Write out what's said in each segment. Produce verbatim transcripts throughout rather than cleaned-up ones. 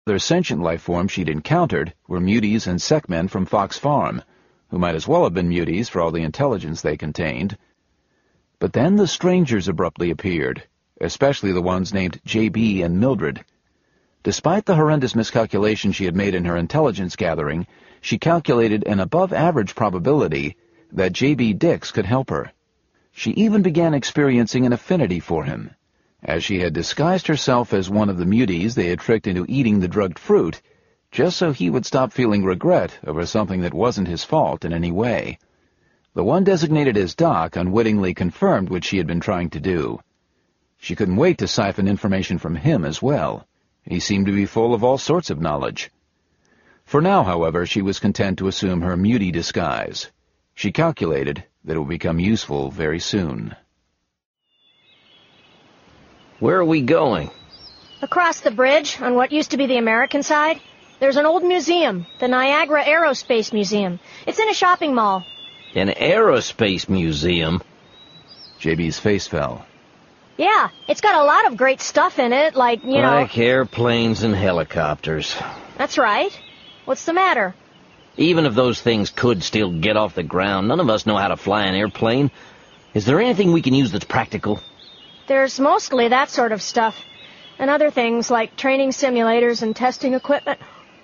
Other sentient life forms she'd encountered were muties and Sekmen from Fox Farm, who might as well have been muties for all the intelligence they contained. But then the strangers abruptly appeared, especially the ones named J B and Mildred. Despite the horrendous miscalculation she had made in her intelligence gathering, she calculated an above-average probability that J B Dix could help her. She even began experiencing an affinity for him, as she had disguised herself as one of the muties they had tricked into eating the drugged fruit, just so he would stop feeling regret over something that wasn't his fault in any way. The one designated as Doc unwittingly confirmed what she had been trying to do. She couldn't wait to siphon information from him as well. He seemed to be full of all sorts of knowledge. For now, however, she was content to assume her mutie disguise. She calculated that it would become useful very soon. Where are we going? Across the bridge, on what used to be the American side, there's an old museum, the Niagara Aerospace Museum. It's in a shopping mall. An aerospace museum? J B's face fell. Yeah, it's got a lot of great stuff in it, like, you know... Like airplanes and helicopters. That's right. What's the matter? Even if those things could still get off the ground, none of us know how to fly an airplane. Is there anything we can use that's practical? There's mostly that sort of stuff. And other things like training simulators and testing equipment.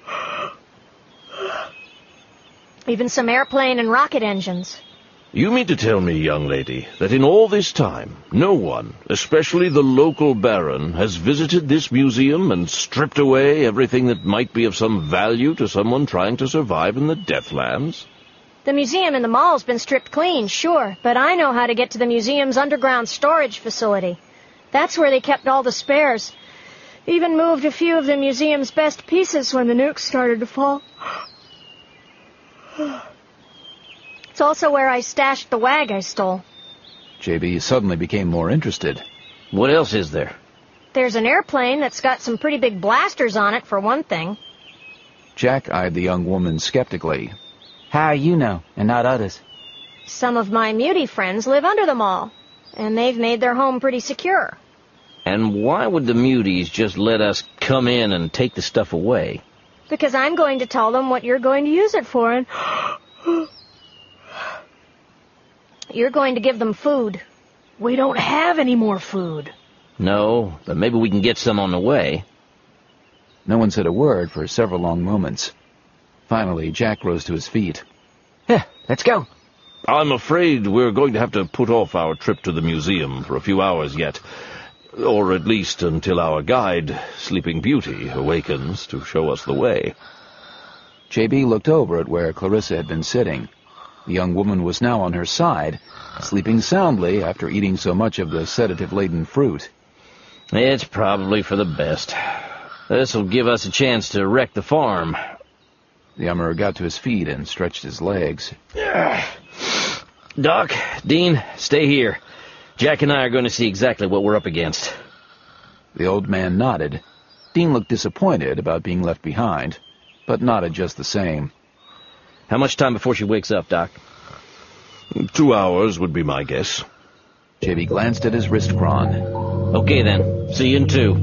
Even some airplane and rocket engines. You mean to tell me, young lady, that in all this time, no one, especially the local baron, has visited this museum and stripped away everything that might be of some value to someone trying to survive in the Deathlands? The museum in the mall's been stripped clean, sure, but I know how to get to the museum's underground storage facility. That's where they kept all the spares. Even moved a few of the museum's best pieces when the nukes started to fall. It's also where I stashed the wag I stole. J B suddenly became more interested. What else is there? There's an airplane that's got some pretty big blasters on it, for one thing. Jack eyed the young woman skeptically. How you know, and not others? Some of my mutie friends live under the mall, and they've made their home pretty secure. And why would the muties just let us come in and take the stuff away? Because I'm going to tell them what you're going to use it for, and... You're going to give them food. We don't have any more food. No, but maybe we can get some on the way. No one said a word for several long moments. Finally, Jack rose to his feet. Yeah, let's go. I'm afraid we're going to have to put off our trip to the museum for a few hours yet. Or at least until our guide, Sleeping Beauty, awakens to show us the way. J B looked over at where Clarissa had been sitting. The young woman was now on her side, sleeping soundly after eating so much of the sedative-laden fruit. It's probably for the best. This'll give us a chance to wreck the farm. The armorer got to his feet and stretched his legs. Doc, Dean, stay here. Jack and I are going to see exactly what we're up against. The old man nodded. Dean looked disappointed about being left behind, but nodded just the same. How much time before she wakes up, Doc? Two hours would be my guess. J B glanced at his wrist chron. Okay, then. See you in two.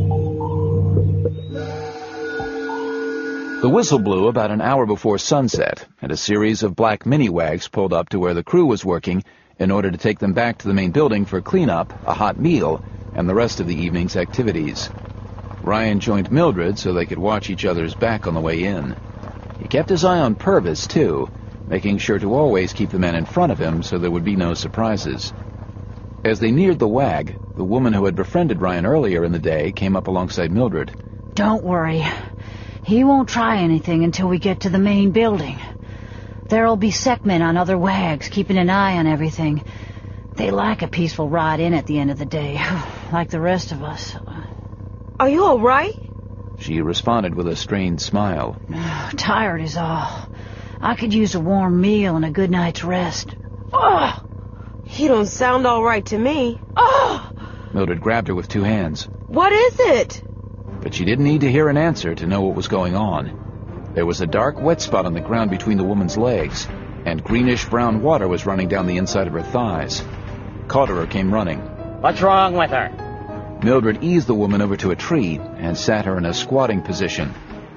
The whistle blew about an hour before sunset, and a series of black mini-wags pulled up to where the crew was working in order to take them back to the main building for cleanup, a hot meal, and the rest of the evening's activities. Ryan joined Mildred so they could watch each other's back on the way in. He kept his eye on Purvis, too, making sure to always keep the men in front of him so there would be no surprises. As they neared the wag, the woman who had befriended Ryan earlier in the day came up alongside Mildred. Don't worry. He won't try anything until we get to the main building. There'll be Sekmen on other wags, keeping an eye on everything. They like a peaceful ride in at the end of the day, like the rest of us. Are you all right? She responded with a strained smile. Tired is all. I could use a warm meal and a good night's rest. Oh, he don't sound all right to me. Oh! Mildred grabbed her with two hands. What is it? But she didn't need to hear an answer to know what was going on. There was a dark, wet spot on the ground between the woman's legs, and greenish-brown water was running down the inside of her thighs. Cotterer came running. What's wrong with her? Mildred eased the woman over to a tree and sat her in a squatting position.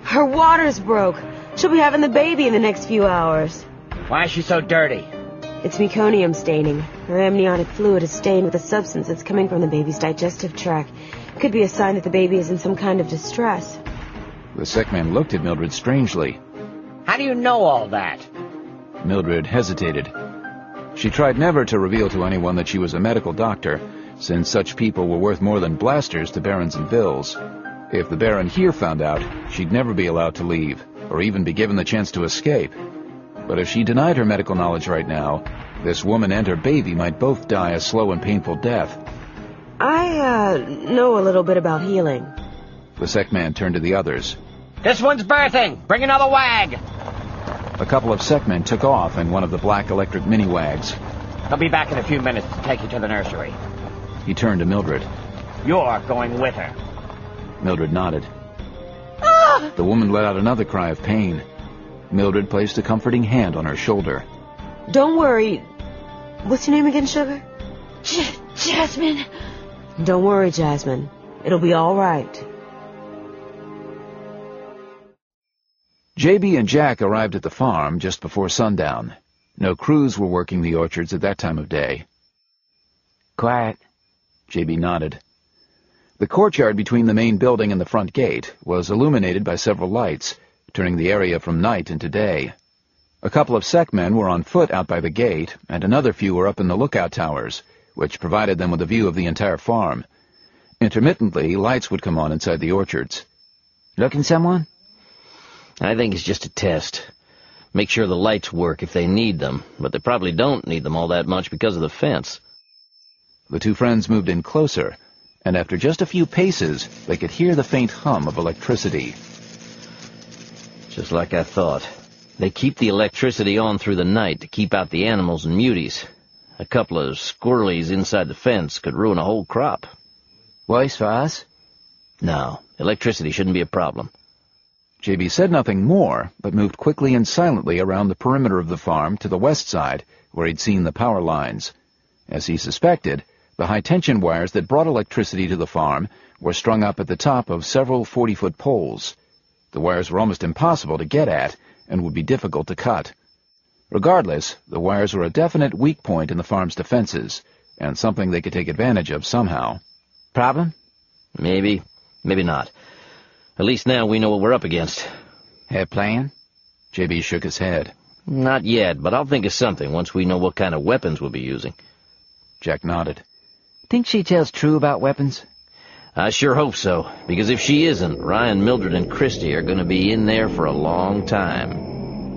Her water's broke. She'll be having the baby in the next few hours. Why is she so dirty? It's meconium staining. Her amniotic fluid is stained with a substance that's coming from the baby's digestive tract. It could be a sign that the baby is in some kind of distress. The sick man looked at Mildred strangely. How do you know all that? Mildred hesitated. She tried never to reveal to anyone that she was a medical doctor, since such people were worth more than blasters to barons and vills. If the baron here found out, she'd never be allowed to leave, or even be given the chance to escape. But if she denied her medical knowledge right now, this woman and her baby might both die a slow and painful death. I, uh, know a little bit about healing. The sick man turned to the others. This one's birthing. Bring another wag. A couple of sick men took off in one of the black electric mini-wags. They'll be back in a few minutes to take you to the nursery. He turned to Mildred. You're going with her. Mildred nodded. Ah! The woman let out another cry of pain. Mildred placed a comforting hand on her shoulder. Don't worry. What's your name again, Sugar? J- Jasmine. Don't worry, Jasmine. It'll be all right. J B and Jack arrived at the farm just before sundown. No crews were working the orchards at that time of day. Quiet. J B nodded. The courtyard between the main building and the front gate was illuminated by several lights, turning the area from night into day. A couple of seckmen were on foot out by the gate, and another few were up in the lookout towers, which provided them with a view of the entire farm. Intermittently, lights would come on inside the orchards. Looking someone? I think it's just a test. Make sure the lights work if they need them, but they probably don't need them all that much because of the fence. The two friends moved in closer, and after just a few paces, they could hear the faint hum of electricity. Just like I thought. They keep the electricity on through the night to keep out the animals and muties. A couple of squirrelies inside the fence could ruin a whole crop. Worse for us? No, electricity shouldn't be a problem. J B said nothing more, but moved quickly and silently around the perimeter of the farm to the west side, where he'd seen the power lines. As he suspected, the high-tension wires that brought electricity to the farm were strung up at the top of several forty-foot poles. The wires were almost impossible to get at, and would be difficult to cut. Regardless, the wires were a definite weak point in the farm's defenses, and something they could take advantage of somehow. Problem? Maybe, maybe not. At least now we know what we're up against. Have a plan? J B shook his head. Not yet, but I'll think of something once we know what kind of weapons we'll be using. Jack nodded. Think she tells true about weapons? I sure hope so, because if she isn't, Ryan, Mildred, and Christy are going to be in there for a long time.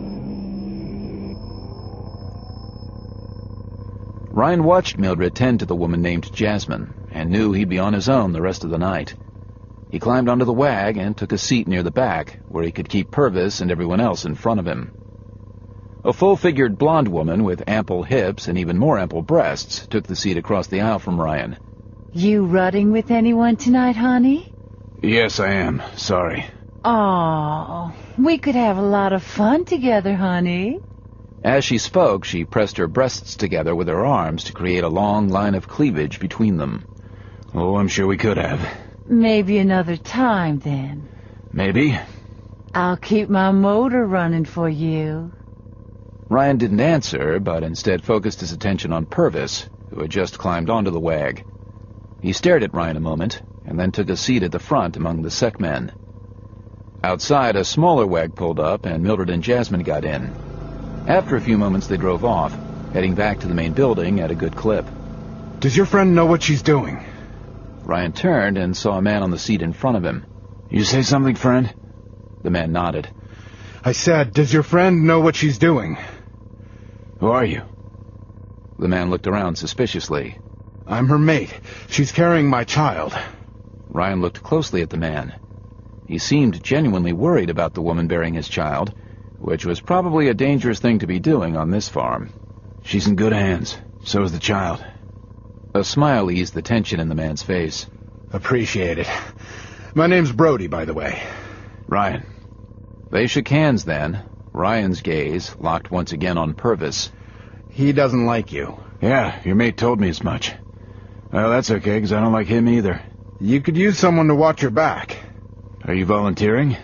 Ryan watched Mildred tend to the woman named Jasmine, and knew he'd be on his own the rest of the night. He climbed onto the wag and took a seat near the back, where he could keep Purvis and everyone else in front of him. A full-figured blonde woman with ample hips and even more ample breasts took the seat across the aisle from Ryan. You rutting with anyone tonight, honey? Yes, I am. Sorry. Oh, we could have a lot of fun together, honey. As she spoke, she pressed her breasts together with her arms to create a long line of cleavage between them. Oh, I'm sure we could have. Maybe another time, then. Maybe. I'll keep my motor running for you. Ryan didn't answer, but instead focused his attention on Purvis, who had just climbed onto the wag. He stared at Ryan a moment, and then took a seat at the front among the seckmen. Outside, a smaller wag pulled up, and Mildred and Jasmine got in. After a few moments, they drove off, heading back to the main building at a good clip. Does your friend know what she's doing? Ryan turned and saw a man on the seat in front of him. You say something, friend? The man nodded. I said, does your friend know what she's doing? Who are you? The man looked around suspiciously. I'm her mate. She's carrying my child. Ryan looked closely at the man. He seemed genuinely worried about the woman bearing his child, which was probably a dangerous thing to be doing on this farm. She's in good hands. So is the child. A smile eased the tension in the man's face. Appreciate it. My name's Brody, by the way. Ryan. They shook hands then, Ryan's gaze locked once again on Purvis. He doesn't like you. Yeah, your mate told me as much. Well, that's okay, because I don't like him either. You could use someone to watch your back. Are you volunteering?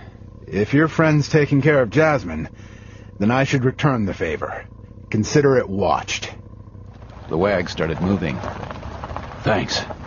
If your friend's taking care of Jasmine, then I should return the favor. Consider it watched. The wag started moving. Thanks.